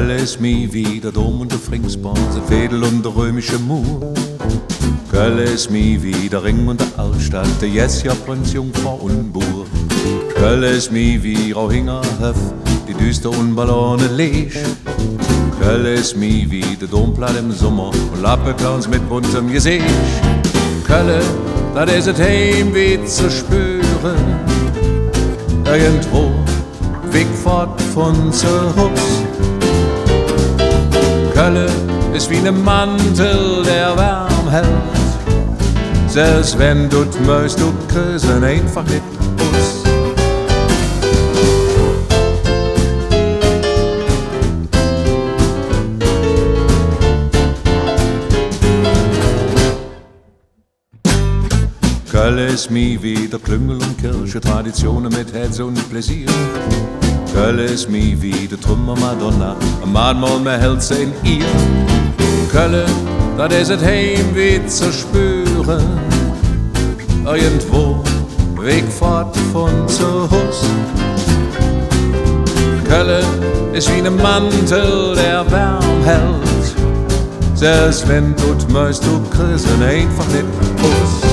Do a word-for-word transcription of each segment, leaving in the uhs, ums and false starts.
Kölle ist mi wie der Dom und der Fringsborn, der Fädel und der römische Mur. Kölle ist mi wie der Ring und der Altstadt, der Jessia, Prinz, Jungfrau und Bur. Kölle ist mi wie Rauhingerhof, die düster unballone Lesch. Kölle ist mi wie der Domplatt im Sommer und Lappeclowns mit buntem Gesicht. Kölle, das ist es Heimweh zu spüren, irgendwo weg fort von zu Hus. Kölle ist wie ne Mantel, der warm hält, selbst wenn du möchtest, du küssen einfach nicht aus. Kölle ist mi wie der Klüngel und Kirche, Traditionen mit Herz und Pläsier. Kölle ist mi wie der Trümmer Madonna, ein Mahnmal mehr hält sie in ihr. Kölle, das ist es Heimweh zu spüren, irgendwo weg fort von zu Hus. Kölle ist wie ne Mantel, der warm hält, selbst wenn du möchtest, du küssen einfach nicht aus.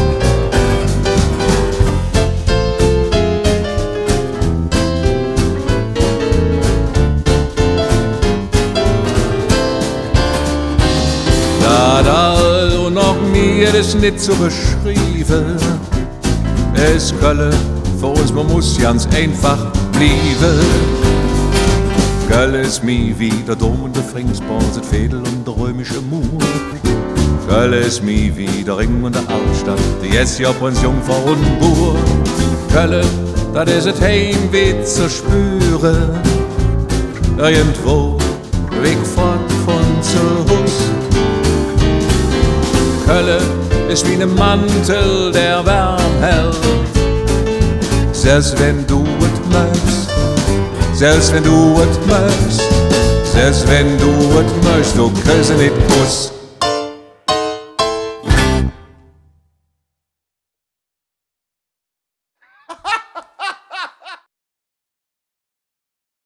Das und noch mir ist nicht zu beschreiben. Es Kölle für uns, man muss ganz einfach blieben. Kölle ist mi wie der Dom und der Fringsborn, der Fädel und der römische Mur. Kölle ist mi wie der Ring und der Altstadt, der Jessia, Prinz, Jungfrau und Bur. Kölle, das ist es Heimweh zu spüren, irgendwo weg fort von zu Hus. Kölle ist wie ne Mantel, der warm hält, selbst wenn du es möchtest, selbst wenn du es möchtest, selbst wenn du es möchtest, du küssen nicht aus.